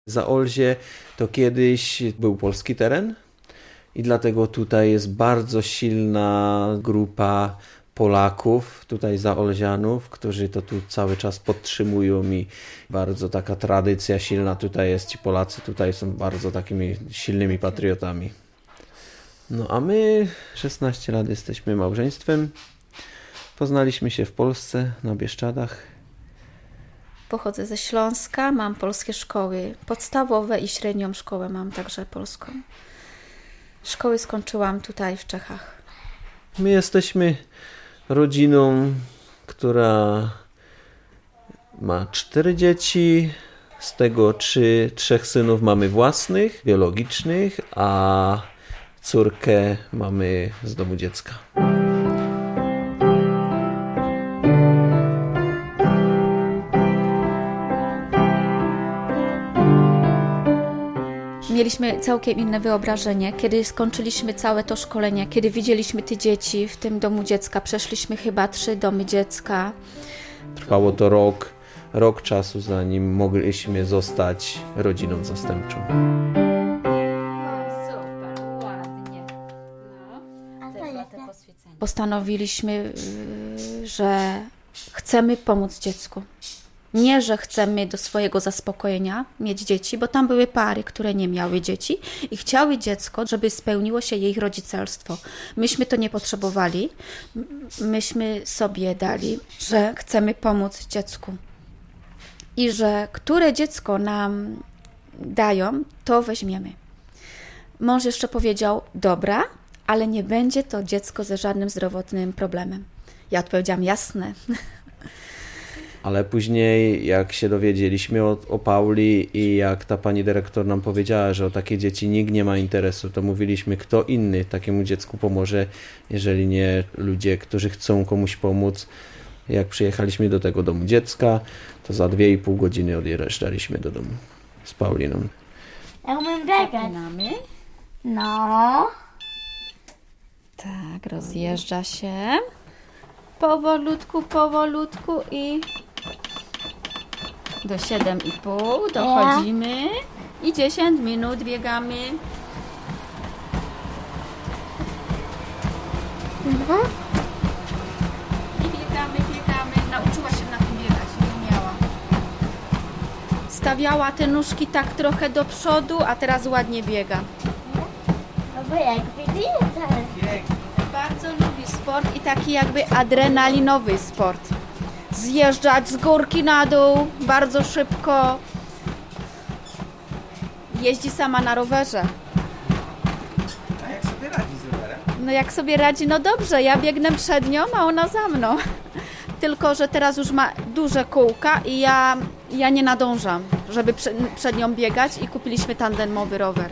Zaolzie to kiedyś był polski teren i dlatego tutaj jest bardzo silna grupa Polaków, tutaj zaolzianów, którzy to tu cały czas podtrzymują i bardzo taka tradycja silna tutaj jest. Ci Polacy tutaj są bardzo takimi silnymi patriotami. No a my 16 lat jesteśmy małżeństwem. Poznaliśmy się w Polsce na Bieszczadach. Pochodzę ze Śląska, mam polskie szkoły podstawowe i średnią szkołę mam także polską. Szkoły skończyłam tutaj w Czechach. My jesteśmy rodziną, która ma 4 dzieci, z tego 3 synów mamy własnych, biologicznych, a córkę mamy z domu dziecka. Mieliśmy całkiem inne wyobrażenie, kiedy skończyliśmy całe to szkolenie, kiedy widzieliśmy te dzieci w tym domu dziecka. Przeszliśmy chyba 3 domy dziecka. Trwało to rok czasu, zanim mogliśmy zostać rodziną zastępczą. Super, ładnie. Postanowiliśmy, że chcemy pomóc dziecku. Nie, że chcemy do swojego zaspokojenia mieć dzieci, bo tam były pary, które nie miały dzieci i chciały dziecko, żeby spełniło się jej rodzicielstwo. Myśmy to nie potrzebowali. Myśmy sobie dali, że chcemy pomóc dziecku. I że które dziecko nam dają, to weźmiemy. Mąż jeszcze powiedział, dobra, ale nie będzie to dziecko ze żadnym zdrowotnym problemem. Ja odpowiedziałam, jasne. Ale później, jak się dowiedzieliśmy o Pauli i jak ta pani dyrektor nam powiedziała, że o takie dzieci nikt nie ma interesu, to mówiliśmy, kto inny takiemu dziecku pomoże, jeżeli nie ludzie, którzy chcą komuś pomóc. Jak przyjechaliśmy do tego domu dziecka, to za 2,5 godziny odjeżdżaliśmy do domu z Pauliną. Ja umiem biegać. No. Tak, rozjeżdża się. Powolutku i do 7,5 dochodzimy i 10 minut biegamy. I biegamy. Nauczyła się na tym biegać, nie umiała. Stawiała te nóżki tak trochę do przodu, a teraz ładnie biega. No bo jak widzisz, Bardzo lubi sport i taki jakby adrenalinowy sport. Zjeżdżać z górki na dół, bardzo szybko. Jeździ sama na rowerze. A jak sobie radzi z rowerem? No jak sobie radzi, no dobrze, ja biegnę przed nią, a ona za mną. Tylko że teraz już ma duże kółka i ja nie nadążam, żeby przed nią biegać i kupiliśmy tandemowy rower.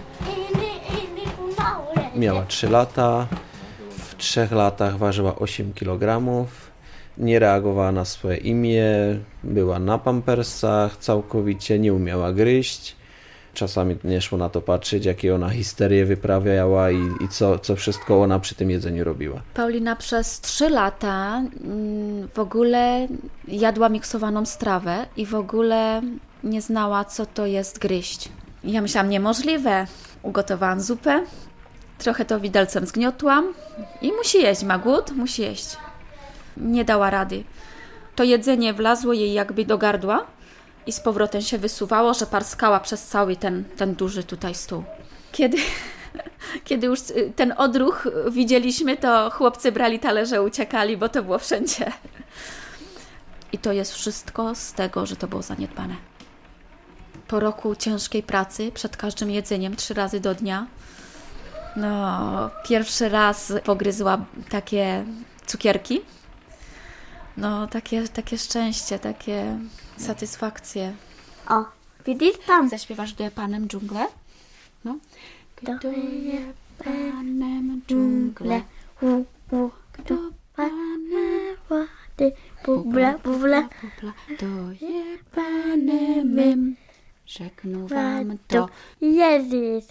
Miała 3 lata, w 3 latach ważyła 8 kg, nie reagowała na swoje imię, była na pampersach, całkowicie nie umiała gryźć. Czasami nie szło na to patrzeć, jakie ona histerię wyprawiała i co wszystko ona przy tym jedzeniu robiła. Paulina przez 3 lata w ogóle jadła miksowaną strawę i w ogóle nie znała, co to jest gryźć. Ja myślałam, niemożliwe. Ugotowałam zupę, trochę to widelcem zgniotłam i musi jeść, ma głód, musi jeść. Nie dała rady. To jedzenie wlazło jej jakby do gardła i z powrotem się wysuwało, że parskała przez cały ten duży tutaj stół. Kiedy już ten odruch widzieliśmy, to chłopcy brali talerze, uciekali, bo to było wszędzie. I to jest wszystko z tego, że to było zaniedbane. Po roku ciężkiej pracy, przed każdym jedzeniem 3 razy do dnia, no, pierwszy raz pogryzła takie cukierki. No, takie szczęście, takie satysfakcje. O, widzisz tam? Zaśpiewasz do Panem dżunglę? No. Kto je Panem dżunglę? Kto Panem wody? Bubla. To je Panem mym, rzeknę wam to. Jezus.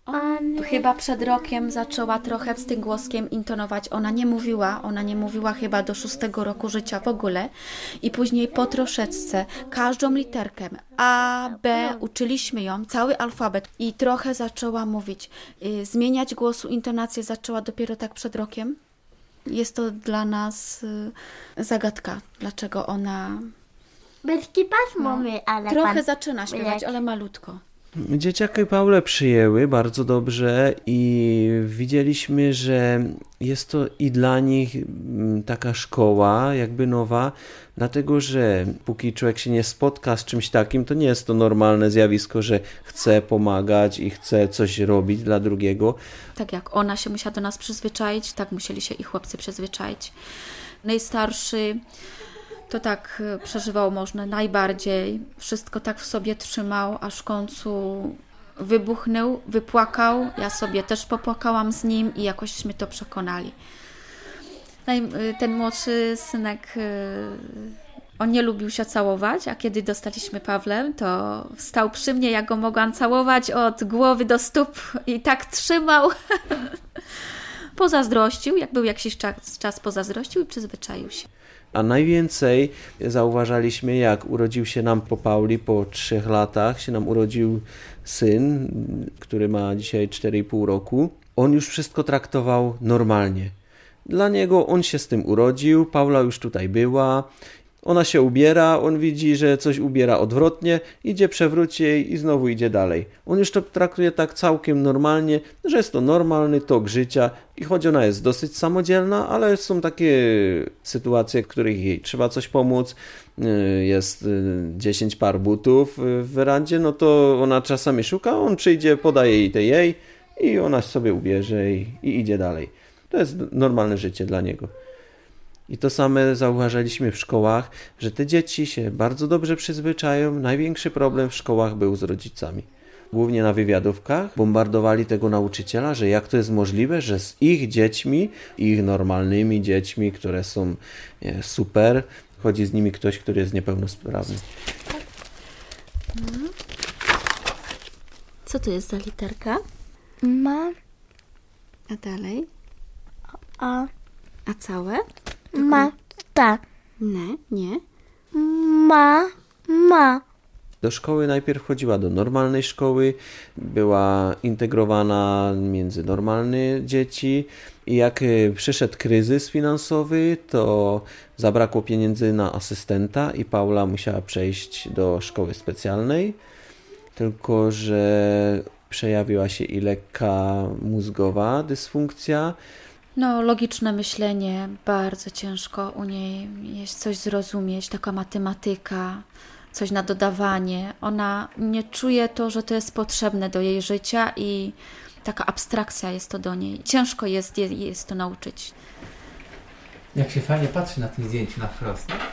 Chyba przed rokiem zaczęła trochę z tym głoskiem intonować. Ona nie mówiła chyba do 6 roku życia w ogóle. I później po troszeczce, każdą literkę A, B, uczyliśmy ją, cały alfabet. I trochę zaczęła mówić. Zmieniać głosu, intonację zaczęła dopiero tak przed rokiem. Jest to dla nas zagadka, dlaczego ona Bez pasmowy, ale trochę zaczyna śpiewać, ale malutko. Dzieciaki Paulę przyjęły bardzo dobrze i widzieliśmy, że jest to i dla nich taka szkoła jakby nowa, dlatego że póki człowiek się nie spotka z czymś takim, to nie jest to normalne zjawisko, że chce pomagać i chce coś robić dla drugiego. Tak jak ona się musiała do nas przyzwyczaić, tak musieli się i chłopcy przyzwyczaić. Najstarszy to tak przeżywał można najbardziej. Wszystko tak w sobie trzymał, aż w końcu wybuchnął, wypłakał. Ja sobie też popłakałam z nim i jakośmy to przekonali. Ten młodszy synek, on nie lubił się całować, a kiedy dostaliśmy Pawłem, to wstał przy mnie, ja go mogłam całować od głowy do stóp i tak trzymał. Pozazdrościł, jak był jakiś czas pozazdrościł i przyzwyczaił się. A najwięcej zauważaliśmy, jak urodził się nam po Pauli, po 3 latach się nam urodził syn, który ma dzisiaj 4,5 roku. On już wszystko traktował normalnie. Dla niego on się z tym urodził, Paula już tutaj była. Ona się ubiera, on widzi, że coś ubiera odwrotnie, idzie, przewróci jej i znowu idzie dalej. On już to traktuje tak całkiem normalnie, że jest to normalny tok życia i choć ona jest dosyć samodzielna, ale są takie sytuacje, w których jej trzeba coś pomóc. Jest 10 par butów w werandzie, no to ona czasami szuka, on przyjdzie, podaje jej i ona sobie ubierze i idzie dalej. To jest normalne życie dla niego. I to same zauważyliśmy w szkołach, że te dzieci się bardzo dobrze przyzwyczają. Największy problem w szkołach był z rodzicami. Głównie na wywiadówkach bombardowali tego nauczyciela, że jak to jest możliwe, że z ich dziećmi, ich normalnymi dziećmi, które są super, chodzi z nimi ktoś, który jest niepełnosprawny. Co to jest za literka? Ma, A dalej? a, A całe? ma, ta, Nie. ma. Do szkoły najpierw chodziła do normalnej szkoły, była integrowana między normalne dzieci i jak przyszedł kryzys finansowy, to zabrakło pieniędzy na asystenta i Paula musiała przejść do szkoły specjalnej, tylko że przejawiła się i lekka mózgowa dysfunkcja. No, logiczne myślenie, bardzo ciężko u niej jest coś zrozumieć, taka matematyka, coś na dodawanie. Ona nie czuje to, że to jest potrzebne do jej życia i taka abstrakcja jest to do niej. Ciężko jest to nauczyć. Jak się fajnie patrzy na tym zdjęciu na wprost, nie?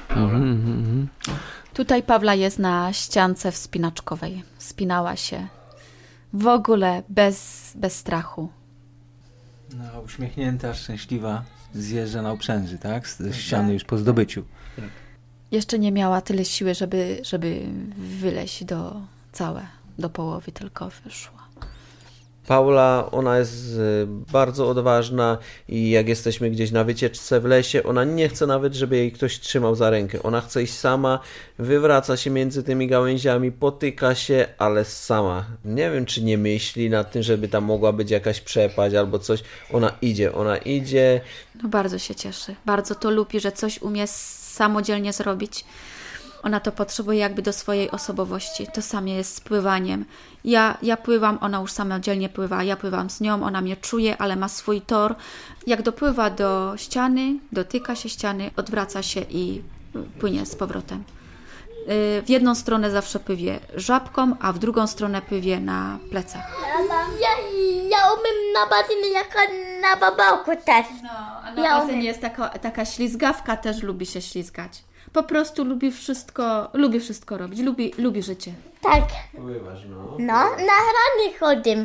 Tutaj Pawla jest na ściance wspinaczkowej. Wspinała się w ogóle bez strachu. No, uśmiechnięta, szczęśliwa, zjeżdża na uprzęży, tak? Z ściany już po zdobyciu. Jeszcze nie miała tyle siły, żeby wyleźć do połowy, tylko wyszła. Paula, ona jest bardzo odważna i jak jesteśmy gdzieś na wycieczce w lesie, ona nie chce nawet, żeby jej ktoś trzymał za rękę. Ona chce iść sama, wywraca się między tymi gałęziami, potyka się, ale sama. Nie wiem, czy nie myśli nad tym, żeby tam mogła być jakaś przepaść albo coś. Ona idzie. No bardzo się cieszy. Bardzo to lubi, że coś umie samodzielnie zrobić. Ona to potrzebuje jakby do swojej osobowości. To samo jest z pływaniem. Ja pływam, ona już samodzielnie pływa. Ja pływam z nią, ona mnie czuje, ale ma swój tor. Jak dopływa do ściany, dotyka się ściany, odwraca się i płynie z powrotem. W jedną stronę zawsze pływie żabką, a w drugą stronę pływie na plecach. Ja umiem na basenie jak na babałku też. No, a na basenie jest taka ślizgawka, też lubi się ślizgać. Po prostu lubi wszystko robić, lubi życie. Tak. Pływasz, no. No, na rany chodzę.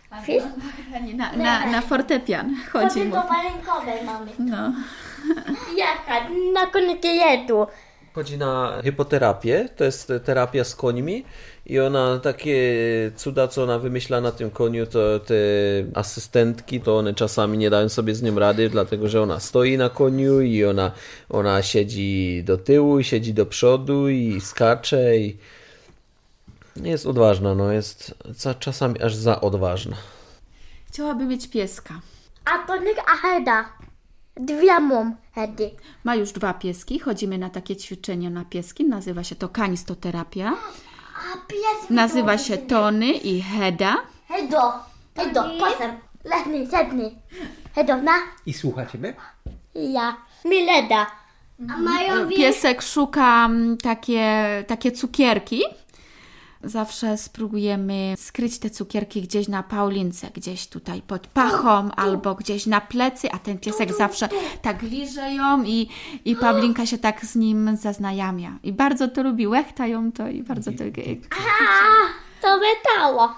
Na fortepian chodzi mu. Do malynkowej mamy. No. Jaka? Na koniec jedu. Chodzi na hipoterapię, to jest terapia z końmi I ona takie cuda, co ona wymyśla na tym koniu, to te asystentki, to one czasami nie dają sobie z nią rady, dlatego że ona stoi na koniu i ona siedzi do tyłu, i siedzi do przodu i skacze i jest odważna, no jest czasami aż za odważna. Chciałaby mieć pieska. A to nie Heda. Dwie mam Hedy. Ma już 2 pieski, chodzimy na takie ćwiczenia na pieski, nazywa się to kanistoterapia. A pies. Nazywa się Tony i Heda. Hedo, pasem. Lechny, sedny. Hedo, na. I słucha ciebie? Ja. Mileda. A mają Piesek szuka takie cukierki. Zawsze spróbujemy skryć te cukierki gdzieś na Paulince, gdzieś tutaj pod pachą albo gdzieś na plecy, a ten piesek zawsze tak liże ją i Paulinka się tak z nim zaznajamia. I bardzo to lubi, łechta ją to i bardzo to... to wetało.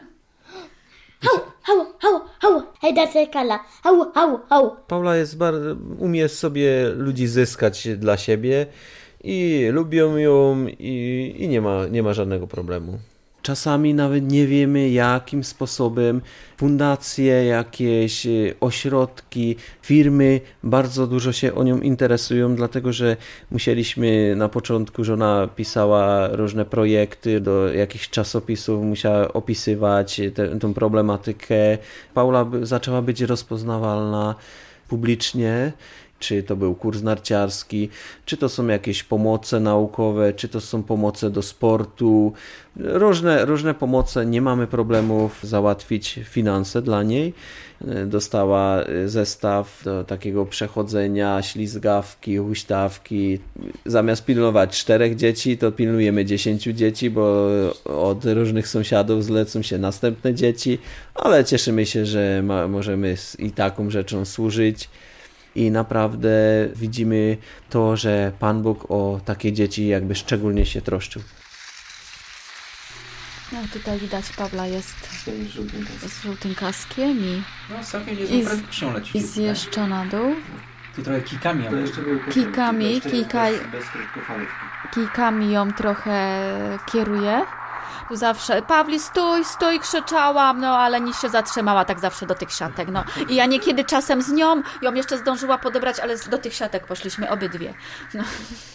Hau. Heda czekala. Hau. Paula umie sobie ludzi zyskać dla siebie i lubią ją i nie ma żadnego problemu. Czasami nawet nie wiemy, jakim sposobem fundacje, jakieś ośrodki, firmy bardzo dużo się o nią interesują, dlatego że musieliśmy na początku, że ona pisała różne projekty do jakichś czasopisów, musiała opisywać tę problematykę. Paula zaczęła być rozpoznawalna publicznie. Czy to był kurs narciarski, czy to są jakieś pomoce naukowe, czy to są pomoce do sportu. Różne pomoce, nie mamy problemów załatwić finanse dla niej. Dostała zestaw do takiego przechodzenia, ślizgawki, huśtawki. Zamiast pilnować 4 dzieci, to pilnujemy 10 dzieci, bo od różnych sąsiadów zlecą się następne dzieci, ale cieszymy się, że możemy i taką rzeczą służyć. I naprawdę widzimy to, że Pan Bóg o takie dzieci jakby szczególnie się troszczył. No tutaj widać, Pawła jest z żółtym kaskiem No, całkiem niezłą prędkością leci. i zjeżdża na dół. Tu trochę kikami. Kijkami ją trochę kieruje. Tu zawsze, Pawli, stój, krzyczałam, no ale nic się zatrzymała, tak zawsze do tych siatek, no. I ja niekiedy czasem z nią ją jeszcze zdążyła podebrać, ale do tych siatek poszliśmy obydwie. No.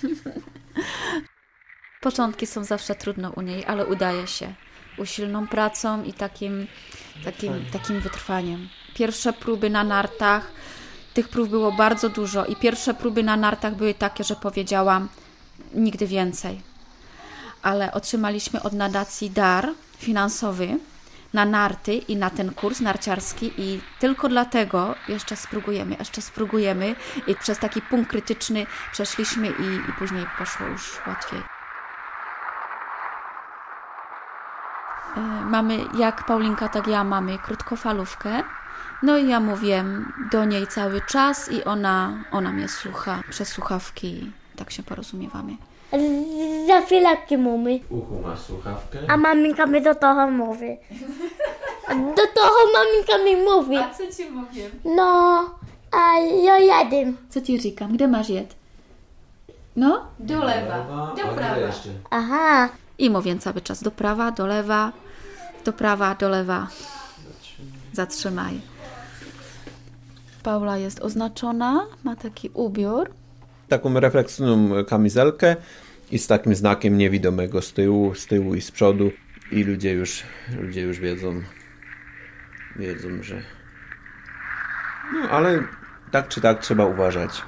Początki są zawsze trudne u niej, ale udaje się. Usilną pracą i takim wytrwaniem. Pierwsze próby na nartach, tych prób było bardzo dużo i pierwsze próby na nartach były takie, że powiedziałam nigdy więcej. Ale otrzymaliśmy od nadacji dar finansowy na narty i na ten kurs narciarski i tylko dlatego jeszcze spróbujemy i przez taki punkt krytyczny przeszliśmy i później poszło już łatwiej. Mamy, jak Paulinka, tak ja, mamy krótkofalówkę. No i ja mówię do niej cały czas i ona mnie słucha przez słuchawki. Tak się porozumiewamy. Za chwileczkę mamy. Uchu masz słuchawkę? A maminka mi do toho mówi. Do toho maminka mi mówi. A co ci mówię? No, a ja jadę. Co ci říkam? Gdzie masz jed? No? Do lewa. Do prawa. Aha. I mówię cały czas do prawa, do lewa, do prawa, do lewa. Zatrzymaj. Paula jest oznaczona, ma taki ubiór. Taką refleksyjną kamizelkę i z takim znakiem niewidomego z tyłu i z przodu. I ludzie już wiedzą, że... No, ale tak czy tak trzeba uważać.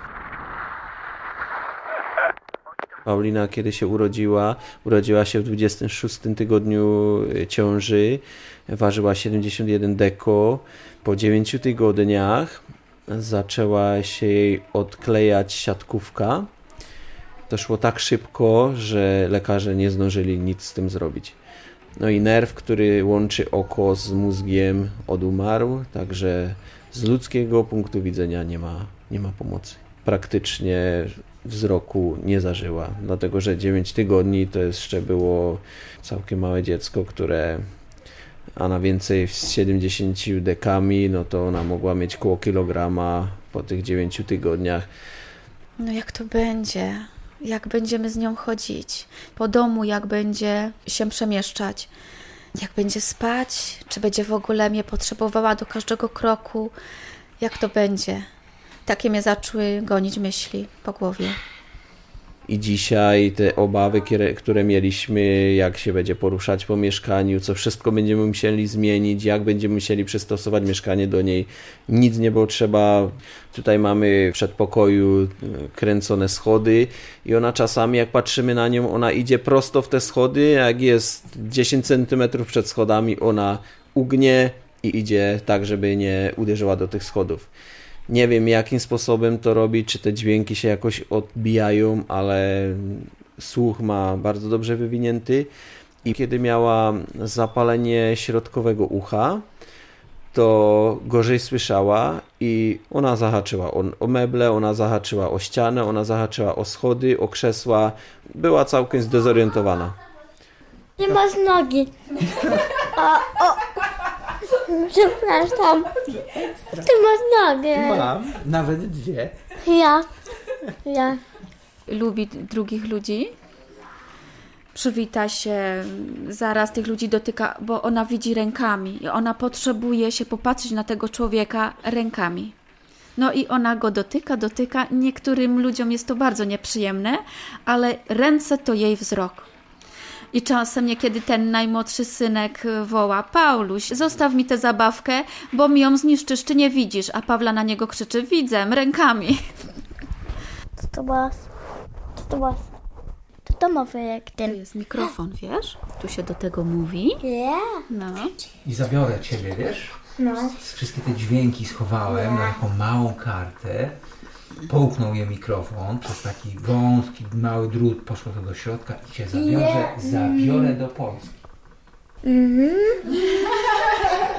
Paulina, kiedy się urodziła się w 26 tygodniu ciąży, ważyła 71 deko. Po 9 tygodniach zaczęła się jej odklejać siatkówka. To szło tak szybko, że lekarze nie zdążyli nic z tym zrobić. No i nerw, który łączy oko z mózgiem, odumarł, także z ludzkiego punktu widzenia nie ma pomocy. Praktycznie wzroku nie zażyła, dlatego że 9 tygodni to jeszcze było całkiem małe dziecko, a na więcej z 70 dekami, no to ona mogła mieć koło kilograma po tych 9 tygodniach. No jak to będzie? jak będziemy z nią chodzić, po domu, jak będzie się przemieszczać, jak będzie spać, czy będzie w ogóle mnie potrzebowała do każdego kroku, jak to będzie. Takie mnie zaczęły gonić myśli po głowie. I dzisiaj te obawy, które mieliśmy, jak się będzie poruszać po mieszkaniu, co wszystko będziemy musieli zmienić, jak będziemy musieli przystosować mieszkanie do niej, nic nie było trzeba. Tutaj mamy w przedpokoju kręcone schody i ona czasami, jak patrzymy na nią, ona idzie prosto w te schody, jak jest 10 cm przed schodami, ona ugnie i idzie tak, żeby nie uderzyła do tych schodów. Nie wiem, jakim sposobem to robi, czy te dźwięki się jakoś odbijają, ale słuch ma bardzo dobrze wywinięty. I kiedy miała zapalenie środkowego ucha, to gorzej słyszała i ona zahaczyła o meble, ona zahaczyła o ścianę, ona zahaczyła o schody, o krzesła. Była całkiem zdezorientowana. Nie masz nogi. Przepraszam. Ty masz nogę. Mam, nawet 2. Ja. Lubi drugich ludzi. Przywita się, zaraz tych ludzi dotyka, bo ona widzi rękami i ona potrzebuje się popatrzeć na tego człowieka rękami. No i ona go dotyka. Niektórym ludziom jest to bardzo nieprzyjemne, ale ręce to jej wzrok. I czasem niekiedy ten najmłodszy synek woła: Pauluś, zostaw mi tę zabawkę, bo mi ją zniszczysz, czy nie widzisz? A Pawla na niego krzyczy: widzę, rękami. Co to było? Co to mówię jak To ten? jest mikrofon, wiesz? Tu się do tego mówi. Nie. No. I zabiorę ciebie, wiesz? No. Wszystkie te dźwięki schowałem na taką małą kartę. Połknął je mikrofon, przez taki wąski, mały drut poszło to do środka i cię zabiorę do Polski.